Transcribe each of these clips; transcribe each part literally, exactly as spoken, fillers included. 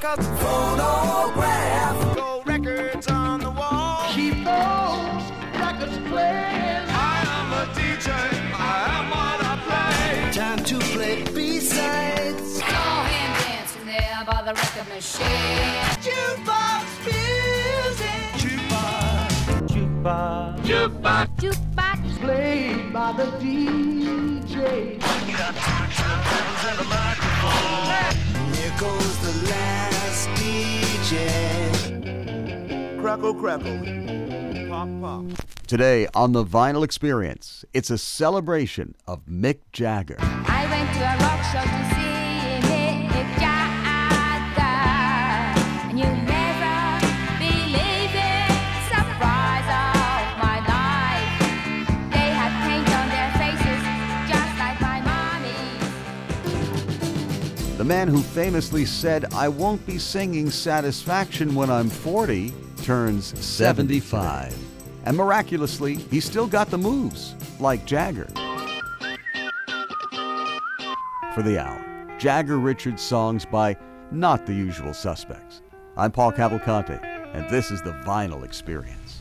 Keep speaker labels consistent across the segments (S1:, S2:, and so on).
S1: records. Phonograph. Gold records on the wall. Keep those records playing. I am a D J. I am what I play. Time to play B-sides.
S2: Go and dancing there by the record machine.
S1: Jukebox music. Jukebox. Jukebox. Jukebox.
S2: Jukebox.
S1: Played by the D J. Here goes the last D J. Crackle, crackle. Pop, pop.
S3: Today on The Vinyl Experience, it's a celebration of Mick Jagger.
S2: I went to a rock show to see Mick Jagger, and you never believe it, surprise of my life. They had paint on their faces, just like my mommy.
S3: The man who famously said, "I won't be singing Satisfaction when I'm forty," turns seventy-five. And miraculously, he still got the moves, like Jagger. For the hour, Jagger Richards songs by not the usual suspects. I'm Paul Cavalcante, and this is The Vinyl Experience.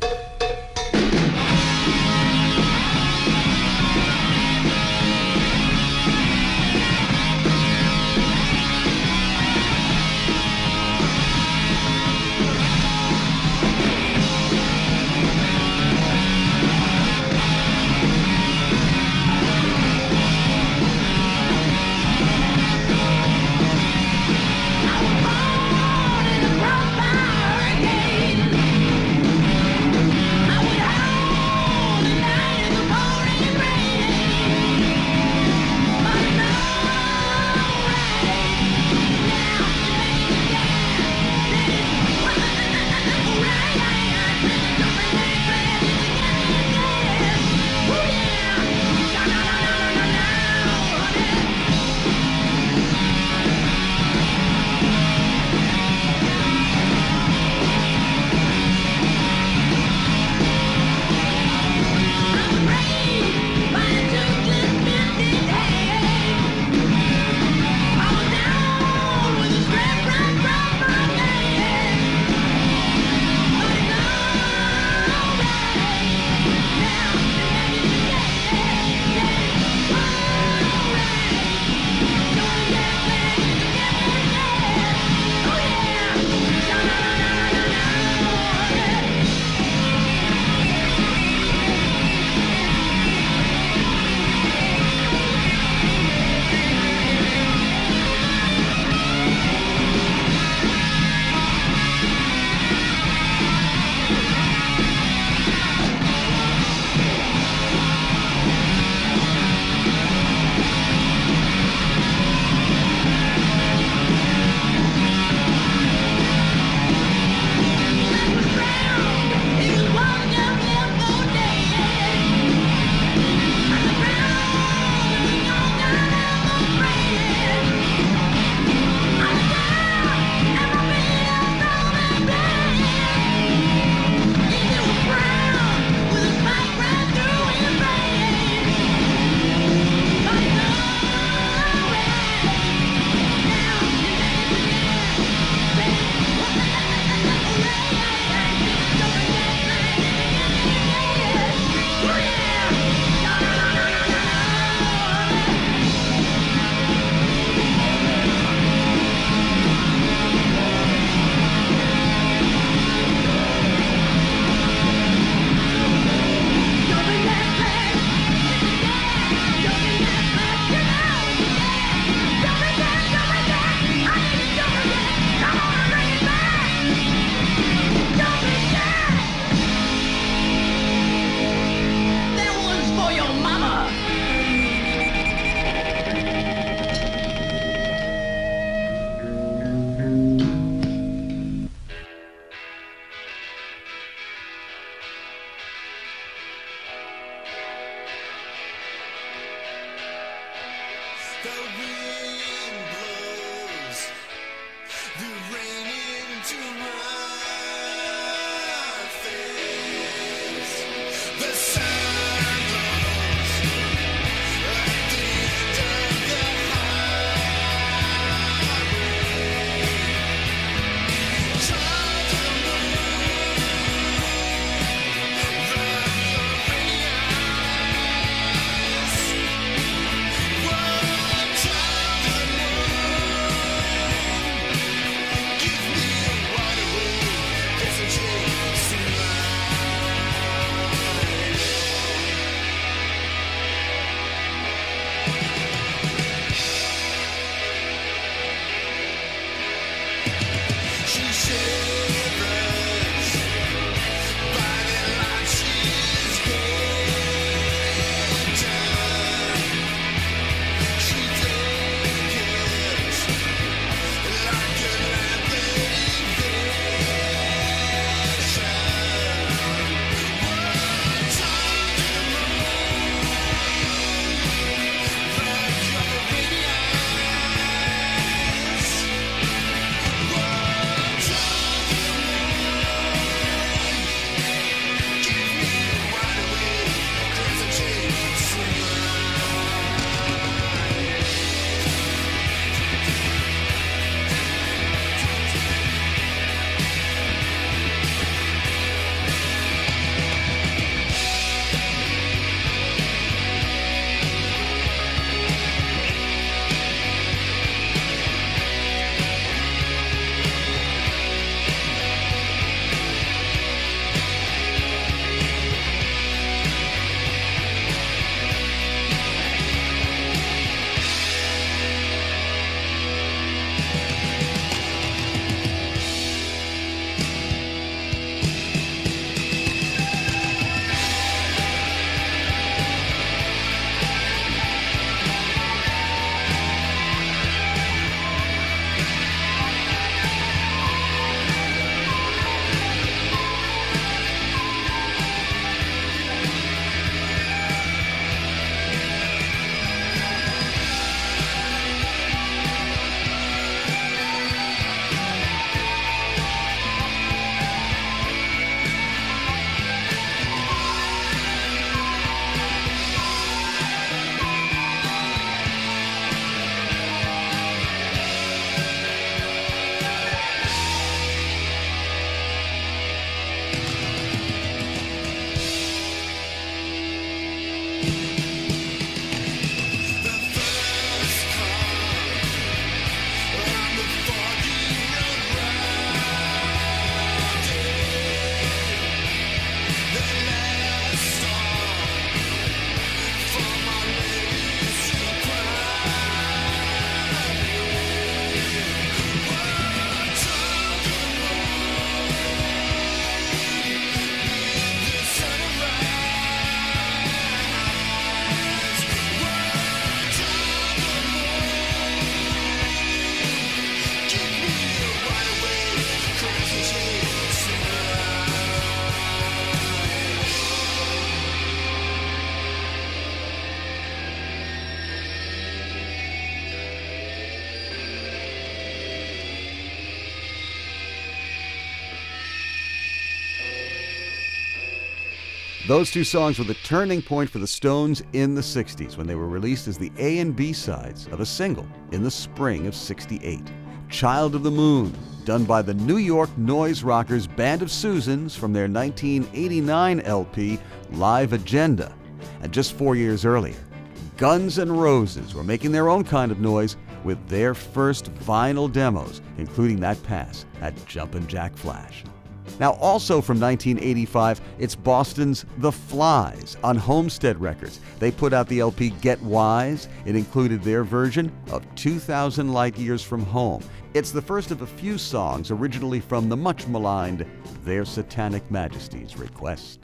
S3: Those two songs were the turning point for the Stones in the sixties when they were released as the A and B sides of a single in the spring of sixty-eight. Child of the Moon, done by the New York noise rockers Band of Susans from their nineteen eighty-nine L P Live Agenda. And just four years earlier, Guns N' Roses were making their own kind of noise with their first vinyl demos, including that pass at Jumpin' Jack Flash. Now, also from nineteen eighty-five, it's Boston's The Flies on Homestead Records. They put out the L P Get Wise. It included their version of two thousand Light Years from Home. It's the first of a few songs originally from the much maligned Their Satanic Majesty's Request.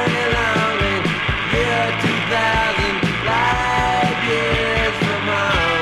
S1: two thousand light years from home.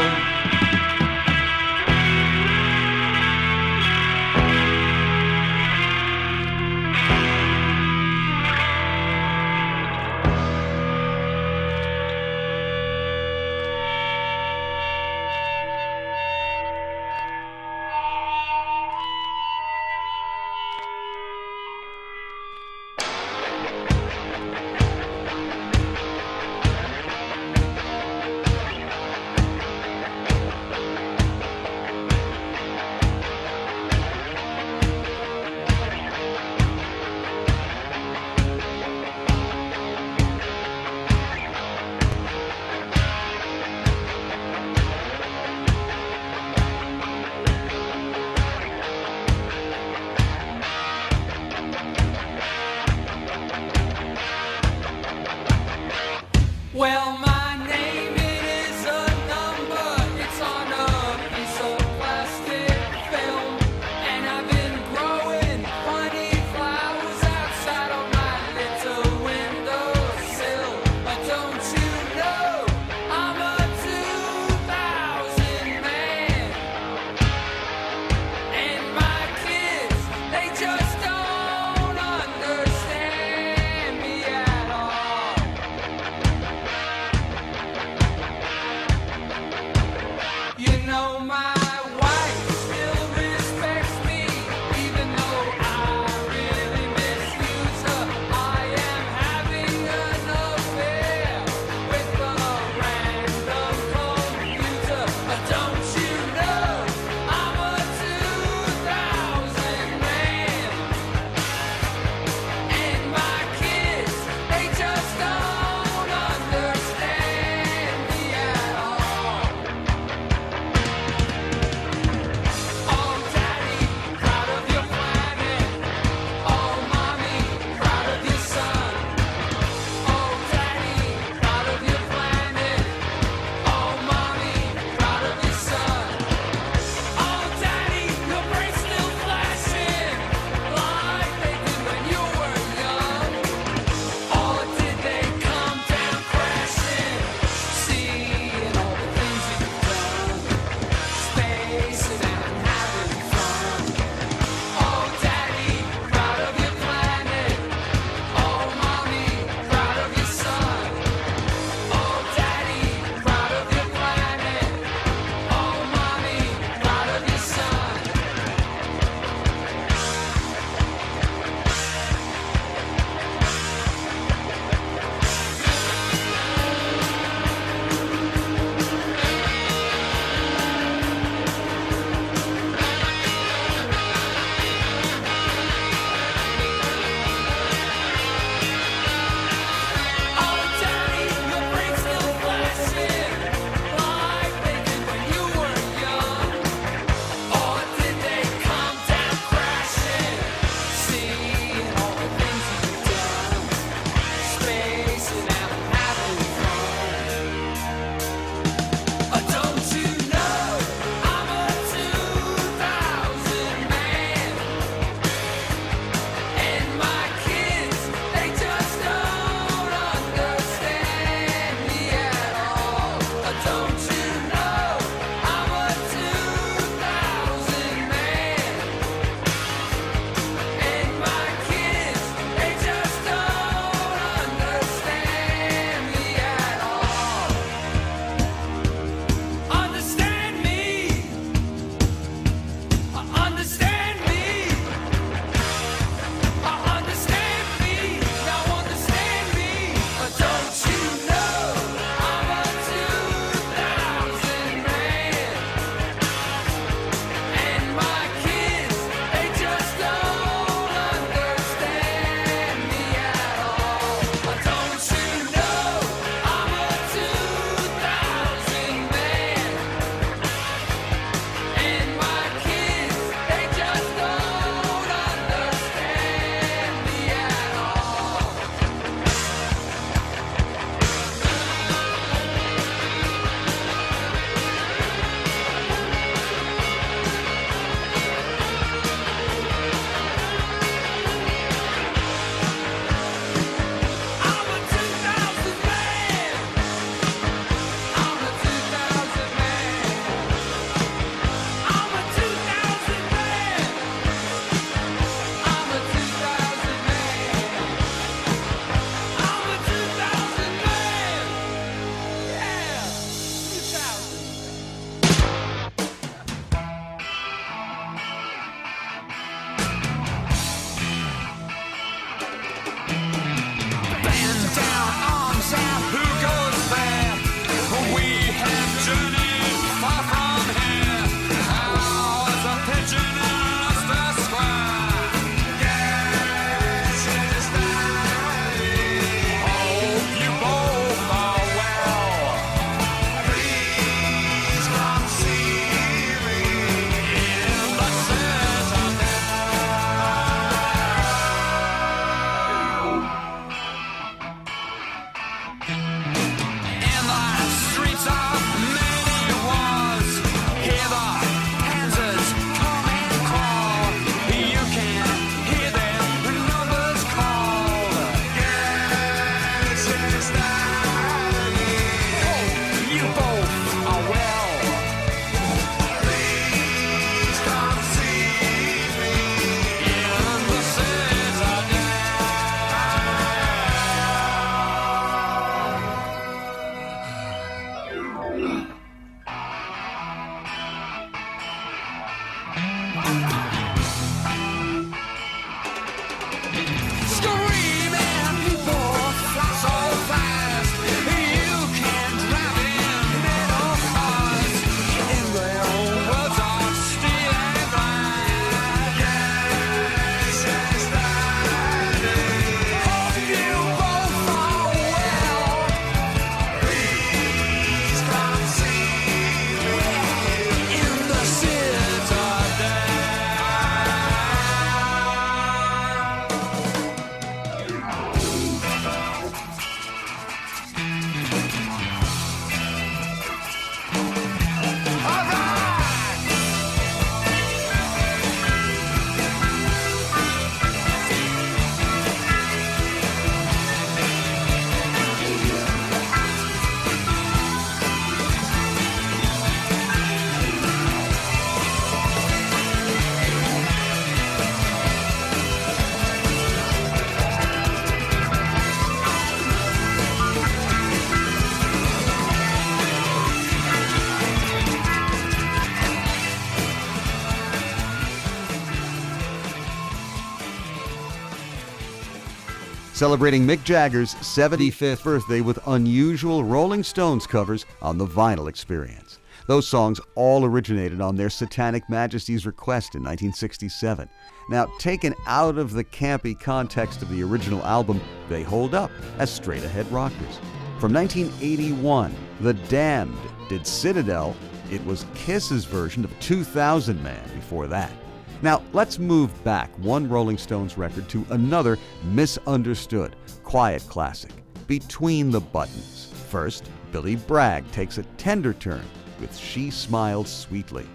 S3: Celebrating Mick Jagger's seventy-fifth birthday with unusual Rolling Stones covers on the Vinyl Experience. Those songs all originated on their Satanic Majesty's request in nineteen sixty-seven. Now, taken out of the campy context of the original album, they hold up as straight-ahead rockers. From nineteen eighty-one, The Damned did Citadel. It was Kiss's version of two thousand Man before that. Now, let's move back one Rolling Stones record to another misunderstood, quiet classic, Between the Buttons. First, Billy Bragg takes a tender turn with She Smiled Sweetly.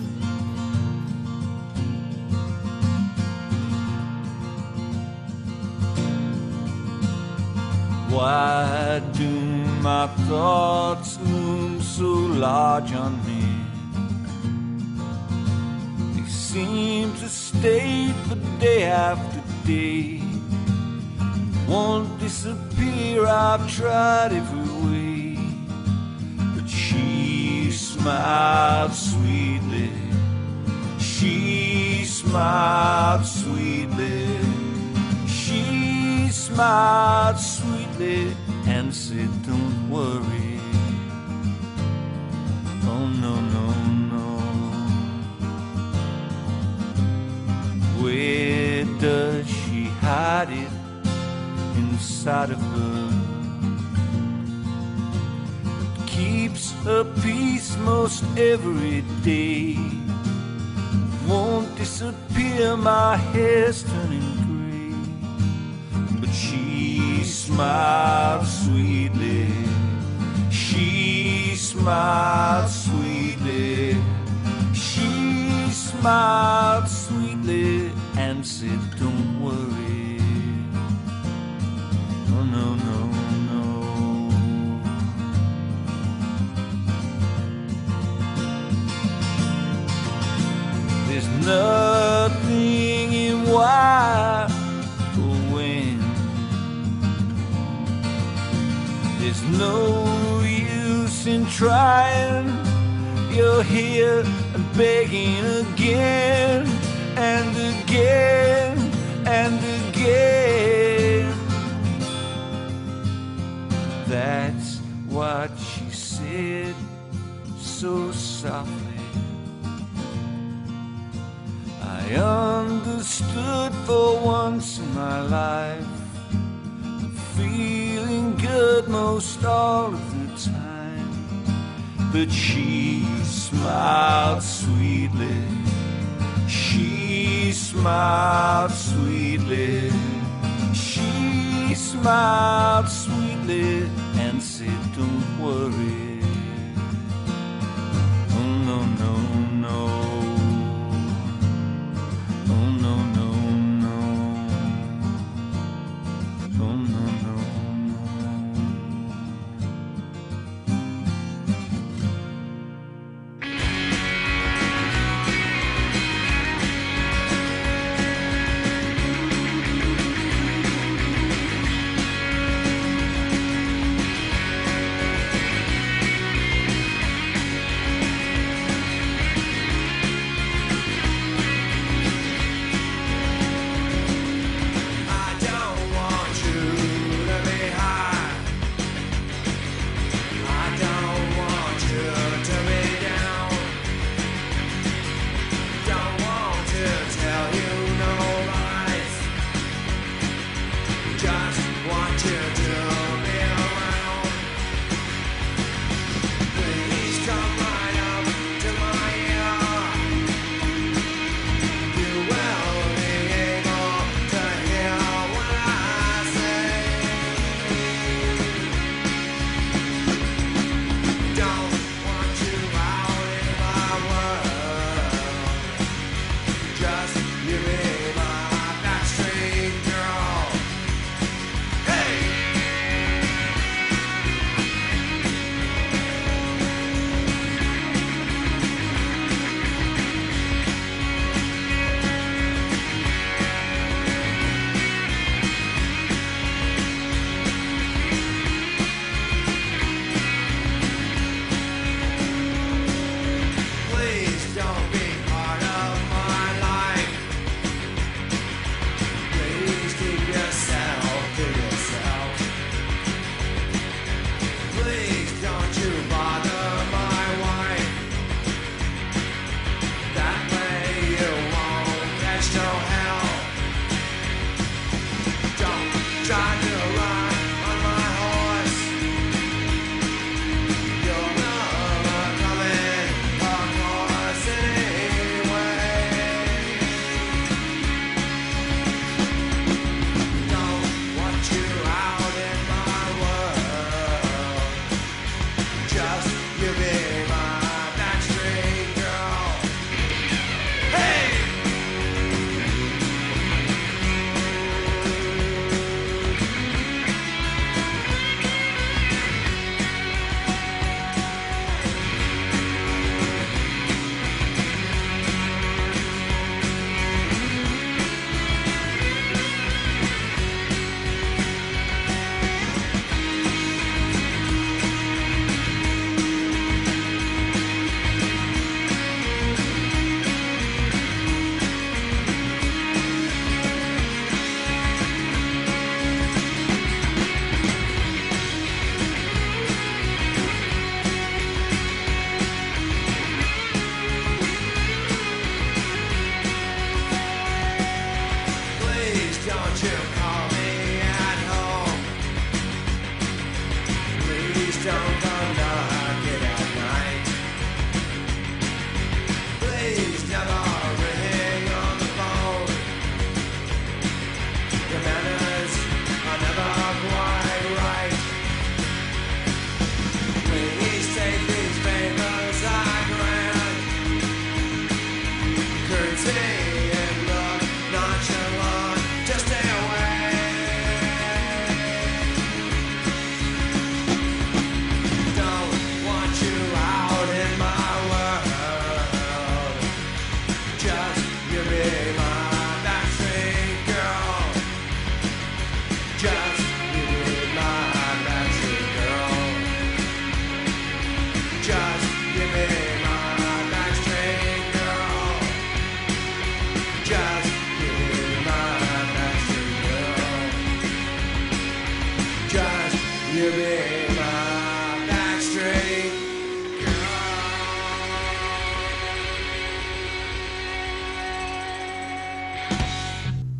S4: Why do my thoughts loom so large on me? Seem to stay for day after day, won't disappear. I've tried every way, but she smiled sweetly. She smiled sweetly. She smiled sweetly and said, "Don't worry." Oh no, no. Where does she hide it inside of her? It keeps her peace most every day. Won't disappear, my hair's turning gray. But she smiled sweetly. She smiled sweetly. She smiled sweetly and said, "Don't worry." Oh no, no, no. There's nothing in why or when. There's no use in trying. You're here and begging again and again and again. That's what she said so softly. I understood for once in my life, feeling good most all of the time. But she smiled sweetly. She smiled sweetly. She smiled sweetly and said, "Don't worry." Oh no, no, no. Oh no, no, no. Oh no, no, no.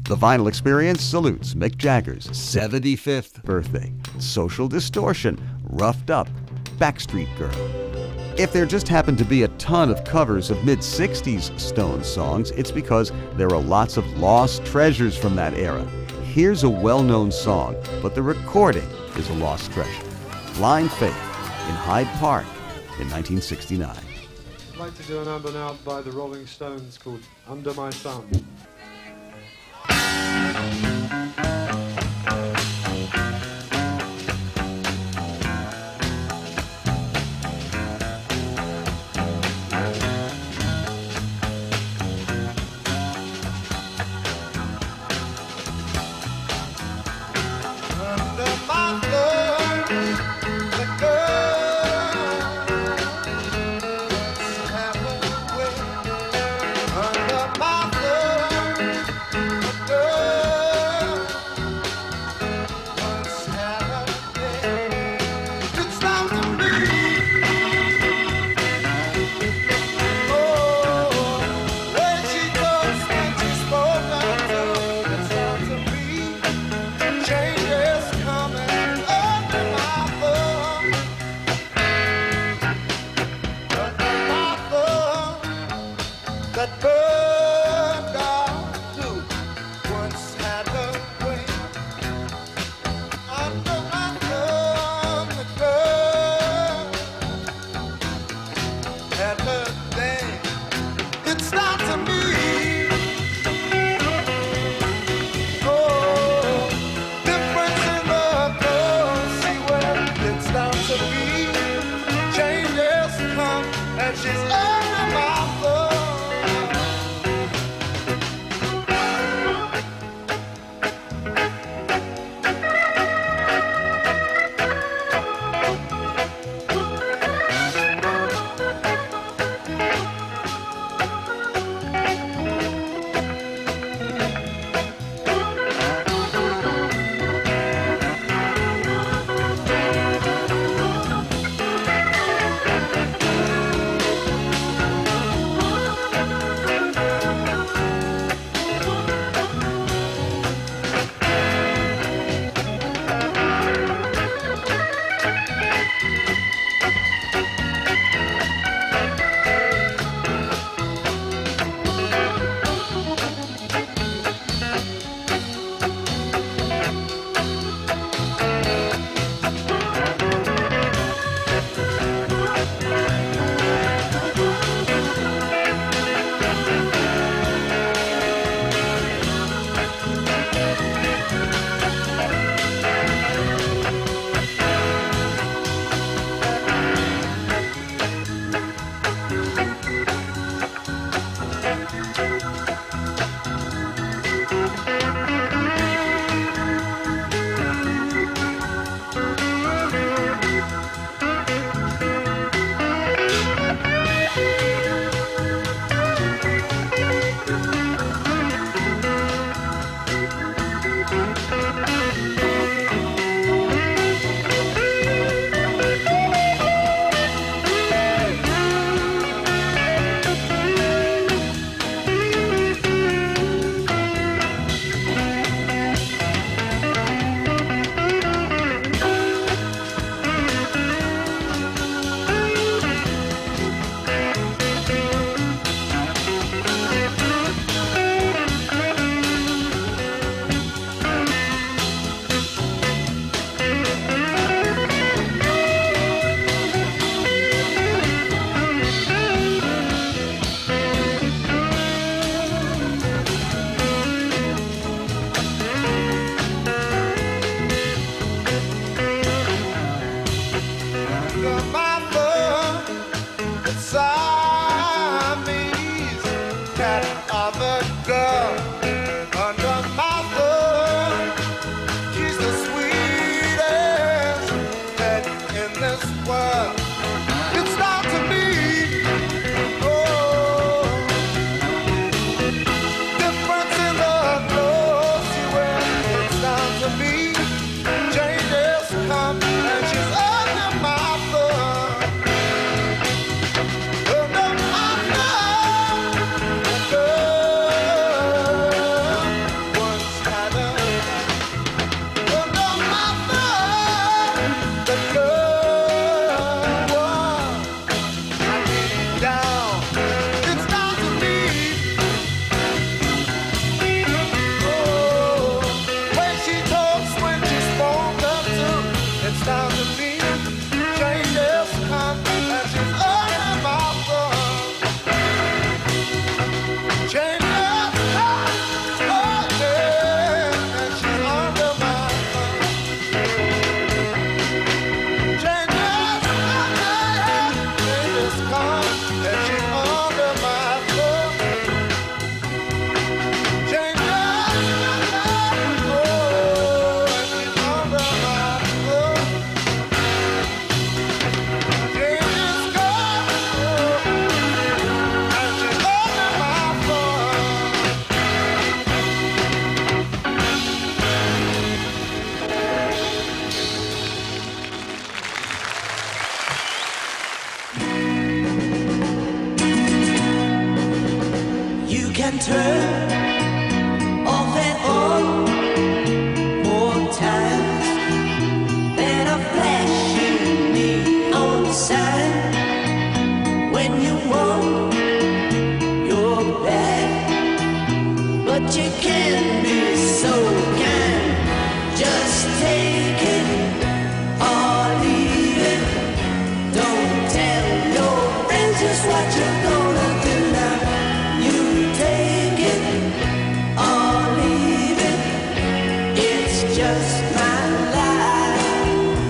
S3: The Vinyl Experience salutes Mick Jagger's seventy-fifth birthday. Social Distortion, Roughed Up, Backstreet Girl. If there just happen to be a ton of covers of mid-sixties Stones songs, it's because there are lots of lost treasures from that era. Here's a well-known song, but the recording is a lost treasure. Blind Faith in Hyde Park in nineteen sixty-nine.
S5: I'd like to do an number now by the Rolling Stones called Under My Thumb.
S1: can turn off and on more times than a flashing neon sign. When you want your back, but you can be so kind. Just take it or leave it. Don't tell your friends just what you're gonna do now. You take it or leave it. It's just my life.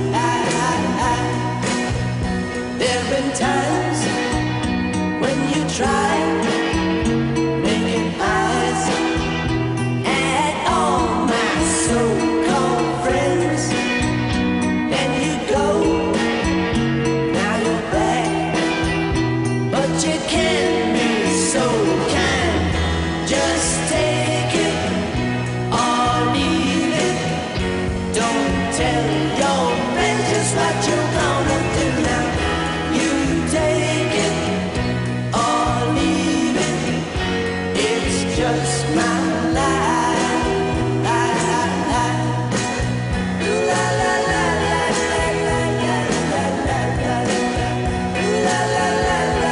S1: There've been times when you tried making eyes at all my so-called friends. Then you go, now you're back, but you can't be so kind. Just take it or leave it. Don't tell your friends just what you're gonna do now. You take it or leave it. It's just my life. La la la la la la la la la la la la la la la la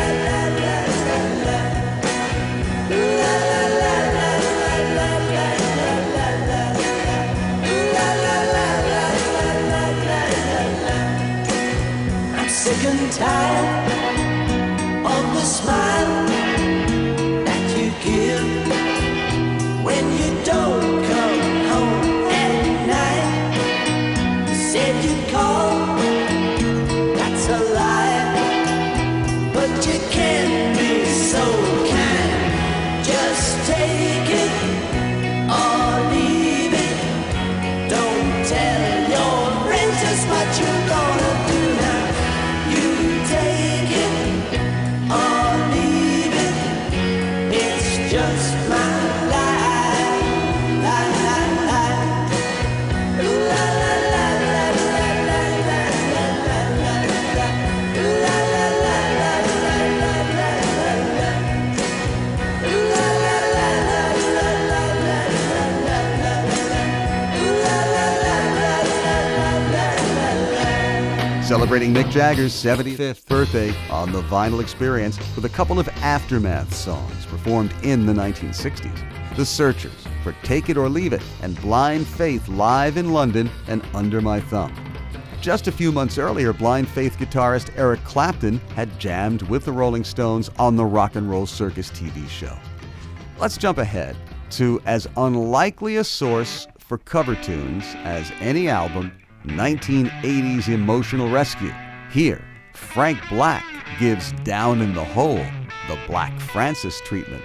S1: I'm sick and tired of the smile that you give when you don't come home at night. Said you'd call, that's a lie, but you can't be so kind. Just take it or leave it. Don't tell your friends just what you're gonna do now. You take it or leave it. It's just my life. La la la. Ooh, la la la la la la la la la la la. Ooh, la la la la la la la la la. Ooh, la la la la la la la la la la. Ooh, la la la la la la la la.
S3: Celebrating Mick Jagger's seventy-fifth birthday on the Vinyl Experience with a couple of Aftermath songs performed in the nineteen sixties. The Searchers for Take It or Leave It and Blind Faith live in London and Under My Thumb. Just a few months earlier, Blind Faith guitarist Eric Clapton had jammed with the Rolling Stones on the Rock and Roll Circus T V show. Let's jump ahead to as unlikely a source for cover tunes as any album, nineteen eighties Emotional Rescue. Here, Frank Black gives Down in the Hole the Black Francis treatment.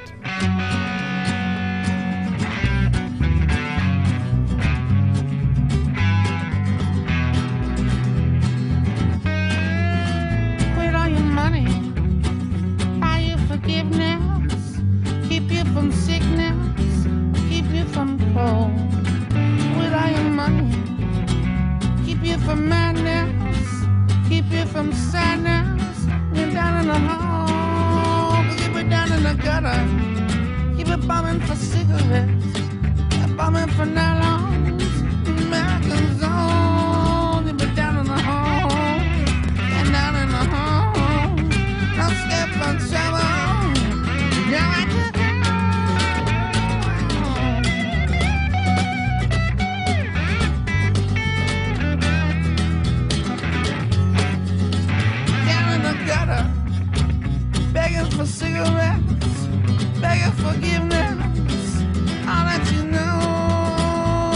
S6: Where are your money? Are you forgiveness? Keep you from sickness, keep you from cold. Where are your money? Keep you from madness, keep you from sadness. You're down in the hole, keep it down in the gutter. Keep it bombing for cigarettes, bombing for nylons, American zone. Keep it down in the hole, and down in the hole. Don't skip for trouble. Yeah, I just begging for cigarettes, begging forgiveness. I'll let you know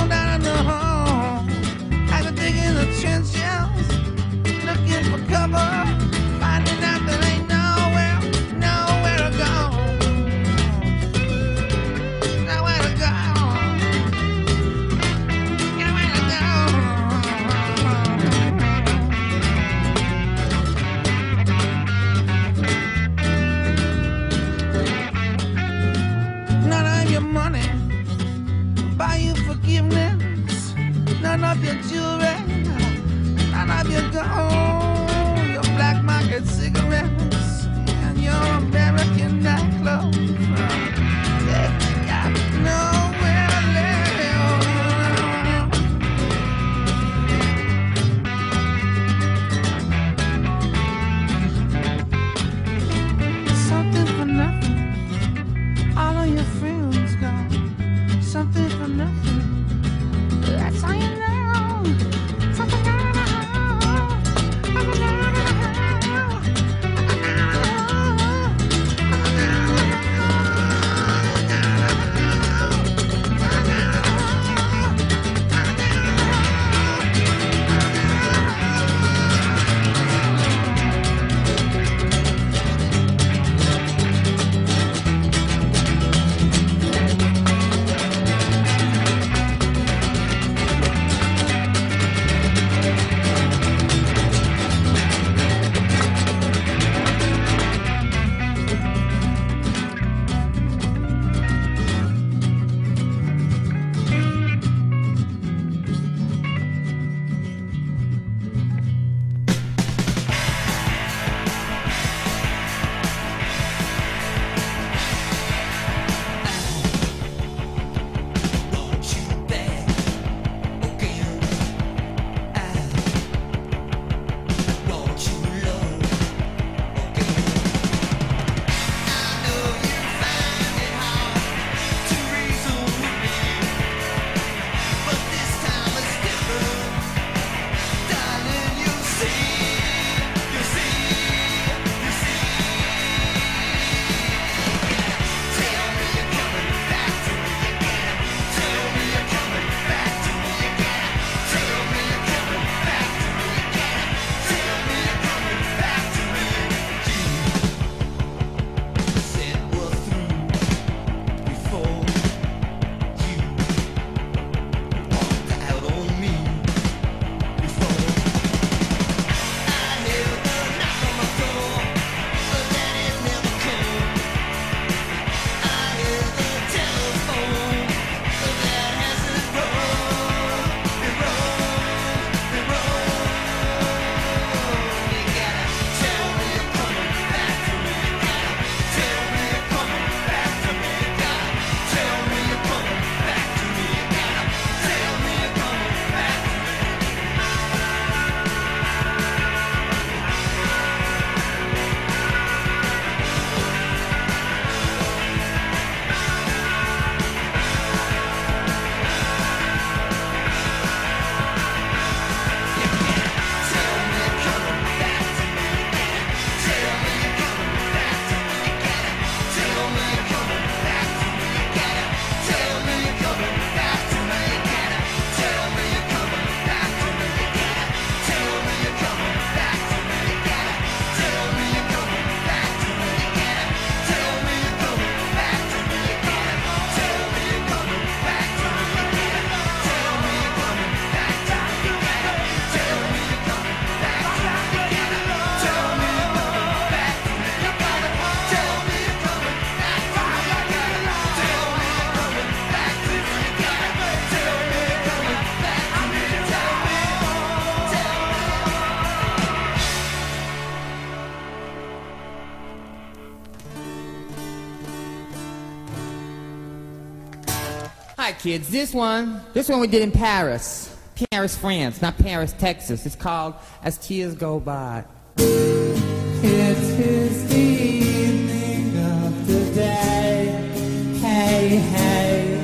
S7: Hi, kids. This one, this one we did in Paris. Paris, France, not Paris, Texas. It's called As Tears Go By. It is the evening of the day. Hey, hey.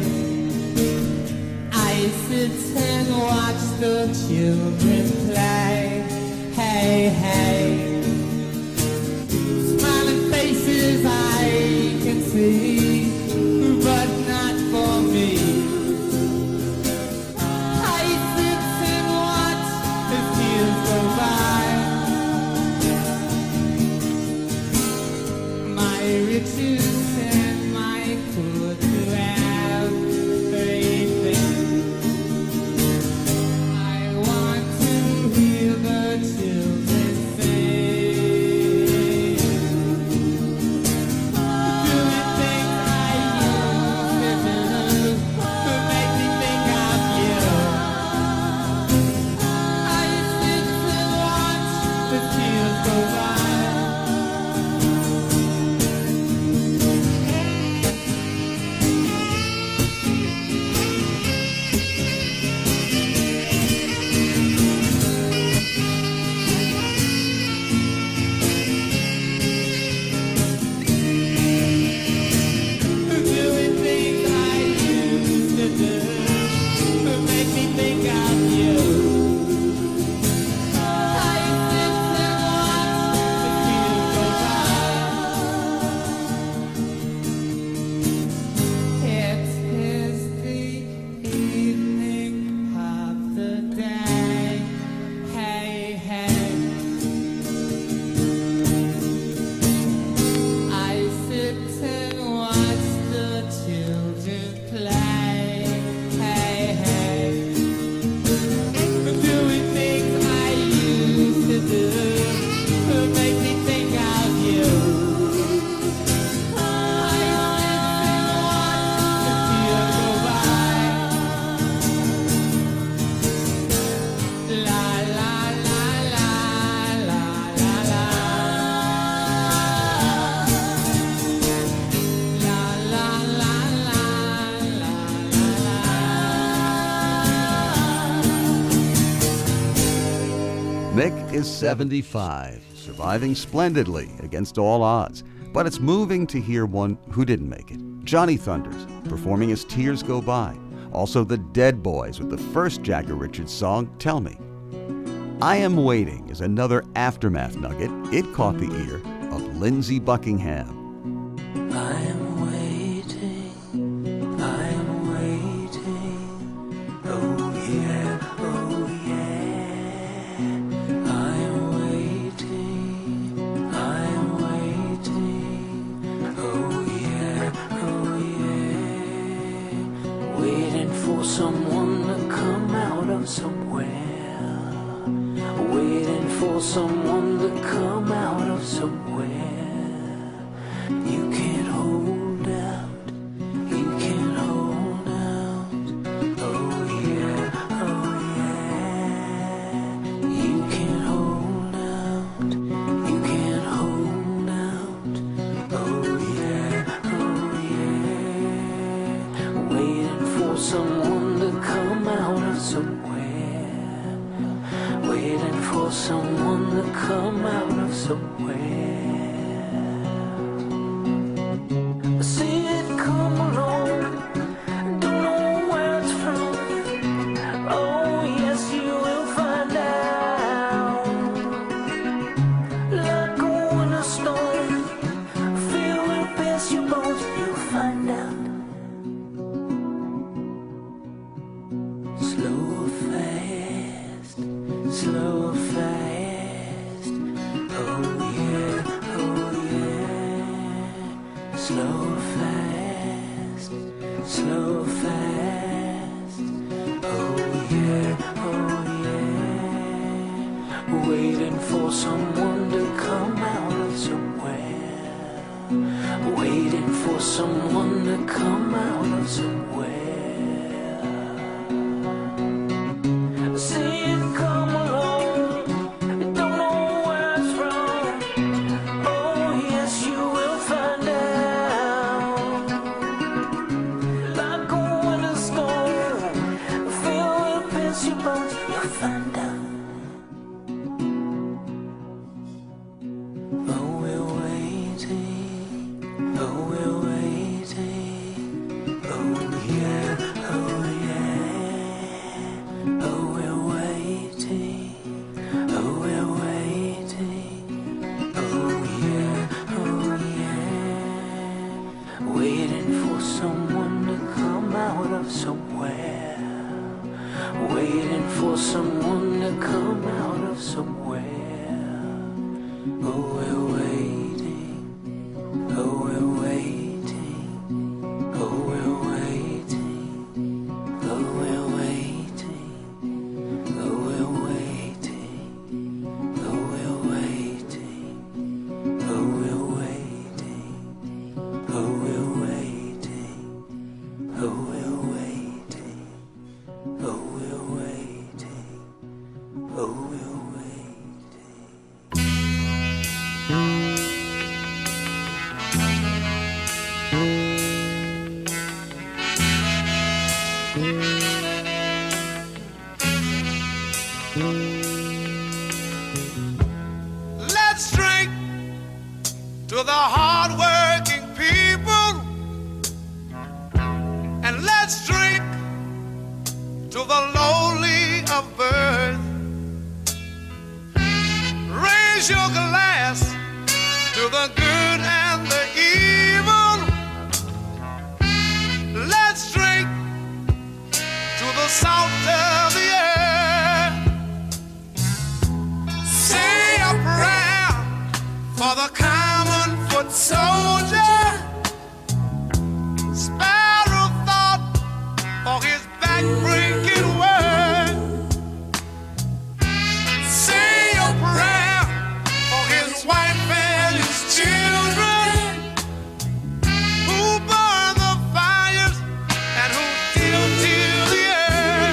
S7: I sit and watch the children play. Hey, hey. Smiling faces I can see, but not for me. I sit and watch the tears go by. My riches and my could have everything. I want to hear the children sing. Doing things I used to do to make me think of you. I sit and watch the tears go by. Doing things I used to do to make me think of you. I sit and watch the tears go by. It is the evening of the day. Hey, hey. I sit and watch the children play. Hey, hey. Doing things I used to do to make me think of you. I sit and watch the tears go by. La la la la la la la. La la la la la la.
S3: Mick is seventy-five, surviving splendidly against all odds. But it's moving to hear one who didn't make it. Johnny Thunders, performing As Tears Go By. Also the Dead Boys with the first Jagger Richards song, Tell Me. I Am Waiting is another Aftermath nugget. It caught the ear of Lindsey Buckingham.
S4: I am waiting, I am waiting, oh yeah, oh yeah. I am waiting, I am waiting, oh yeah, oh yeah. Waiting for someone to come out of somewhere. Waiting for someone to come out of somewhere. You can't hold out, you can't hold out, oh yeah, oh yeah. You can't hold out, you can't hold out, oh yeah, oh yeah. Waiting for someone to come out of somewhere. Waiting for someone to come out of somewhere. I see it come along, don't know where it's from. Oh yes, you will find out. Like a winter storm, feel will pierce your bones, you'll find out. Slow or fast, slow or fast, oh yeah, oh yeah. Slow or fast, slow or fast, oh yeah, oh yeah. Waiting for someone to come out of somewhere. Waiting for someone to come out of somewhere. See it come along, don't know where it's from. Oh yes, you will find out. Like a winter storm. of somewhere, waiting for someone to come out of somewhere. Oh, we're waiting, oh, we're waiting, oh, we're waiting, oh, we're waiting, oh, we're waiting, oh, we're waiting, oh, we're waiting, oh, we're waiting, oh, we're waiting, oh, we're waiting, oh, we're waiting.
S1: Let's drink to the hard-working people, and let's drink to the lowly of birth. Raise your glass to the good and the evil. Let's drink to the salt of the earth. Say a prayer for the common foot soldier. Spare a thought for his back-breaking word. Say a prayer for his wife and his children, who burn the fires and who till till the earth.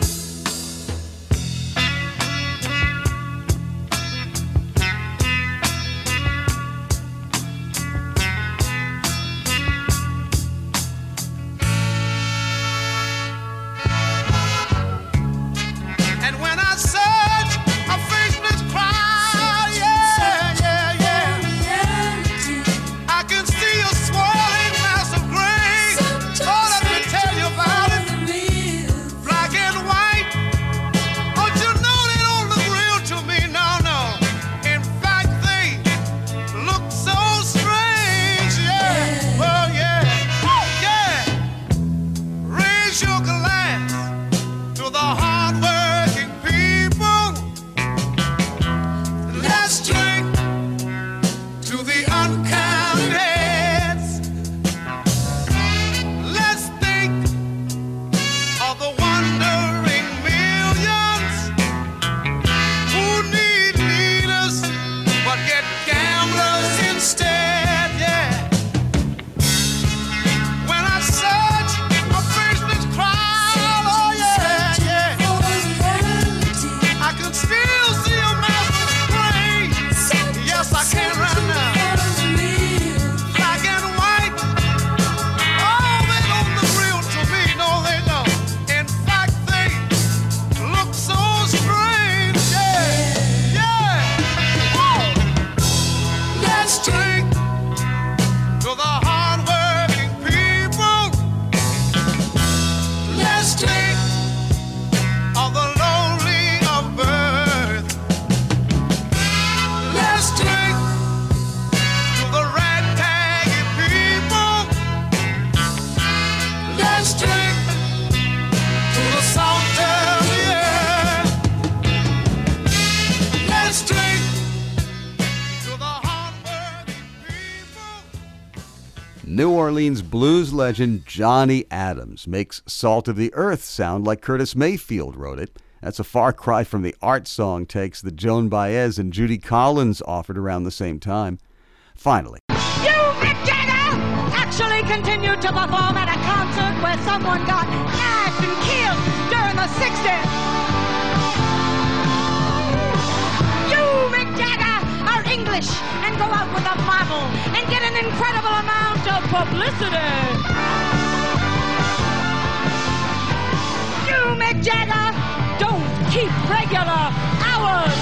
S1: And when I search, my face must cry, yeah, yeah, yeah. I can see a swirling mass of grain. Oh, let me tell you about it. Black and white. Don't you know they don't look real to me? No, no. In fact, they look so strange, yeah. Oh, yeah. Oh, yeah. Raise your glass to the hard-working people. Let's drink to the uncounted heads. Let's think of the wandering millions who need leaders but get gamblers instead, yeah. When I search, my face must cry, oh yeah, yeah. I can still see a master's brain. Yes, I can right now. Black and white. Oh, they don't look real to me. No, they don't. In fact, they look so strange. Yeah, yeah. Whoa. Let's drink to the hard-working people. Let's drink of the lonely of birth. Let's drink to the ragtaggy people. Let's drink to the salt of the earth. Let's drink to the hard-working people.
S3: New Orleans blues legend Johnny Adams makes Salt of the Earth sound like Curtis Mayfield wrote it. That's a far cry from the art song takes that Joan Baez and Judy Collins offered around the same time. Finally,
S8: You, Mick Jagger, actually continued to perform at a concert where someone got gagged and killed during the sixties. You, Mick Jagger, are English and go out with a model and get an incredible amount of publicity. You, Mick Jagger, don't keep regular hours.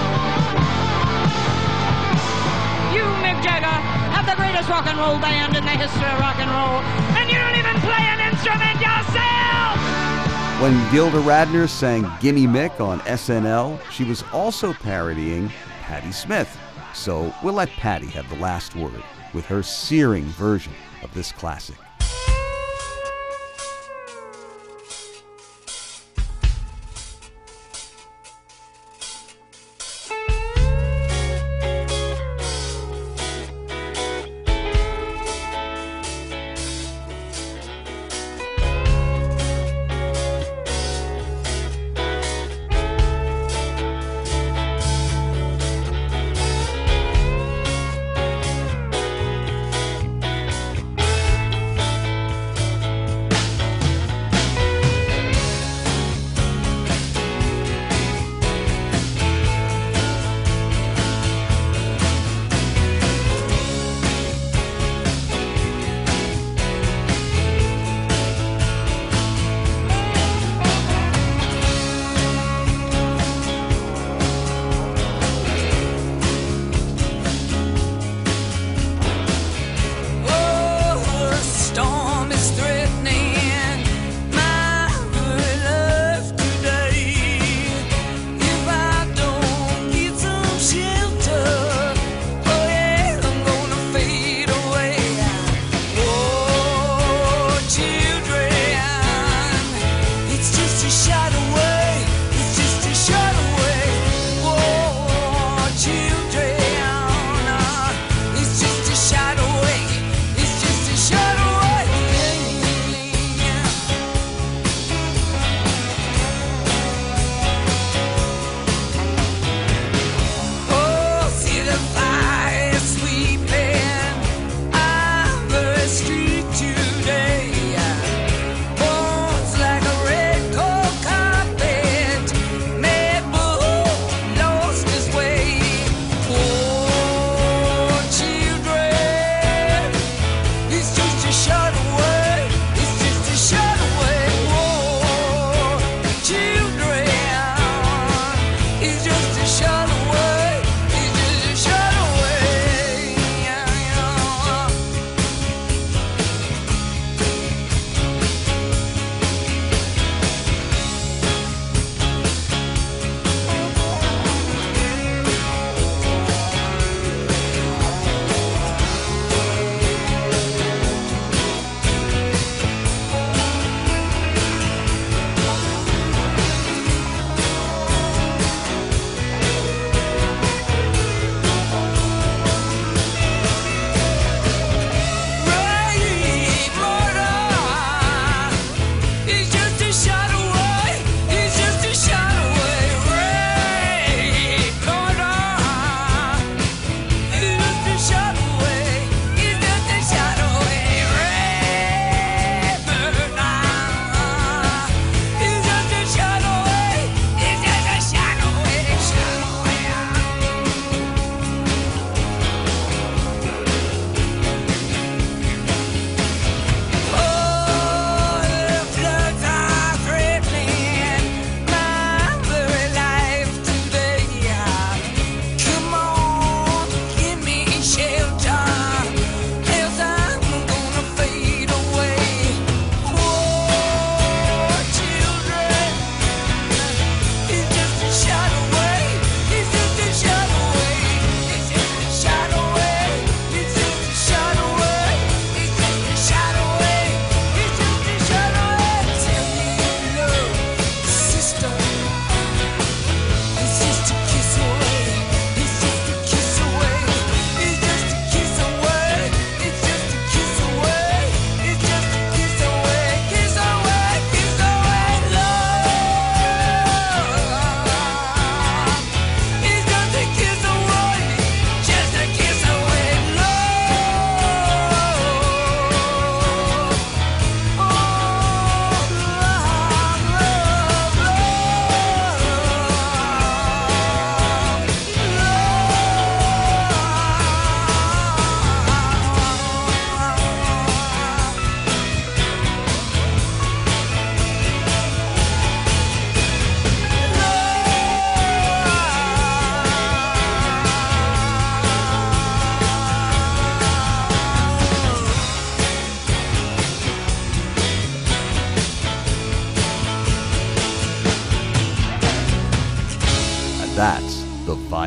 S8: You, Mick Jagger, have the greatest rock and roll band in the history of rock and roll, and you don't even play an instrument yourself!
S3: when Gilda Radner sang Gimme Mick on S N L, she was also parodying Patti Smith. So we'll let Patti have the last word with her searing version of this classic.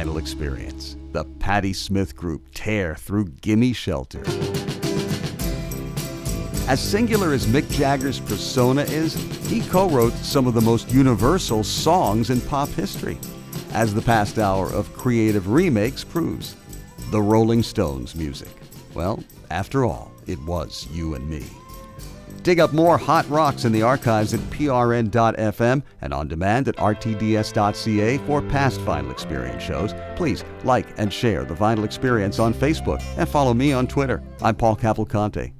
S3: Vinyl Experience. The Patti Smith Group tear through Gimme Shelter. As singular as Mick Jagger's persona is, he co-wrote some of the most universal songs in pop history, as the past hour of creative remakes proves. The Rolling Stones music. Well, after all, it was you and me. Dig up more hot rocks in the archives at P R N dot F M and on demand at R T D S dot C A for past Vinyl Experience shows. Please like and share the Vinyl Experience on Facebook and follow me on Twitter. I'm Paul Cavalcante.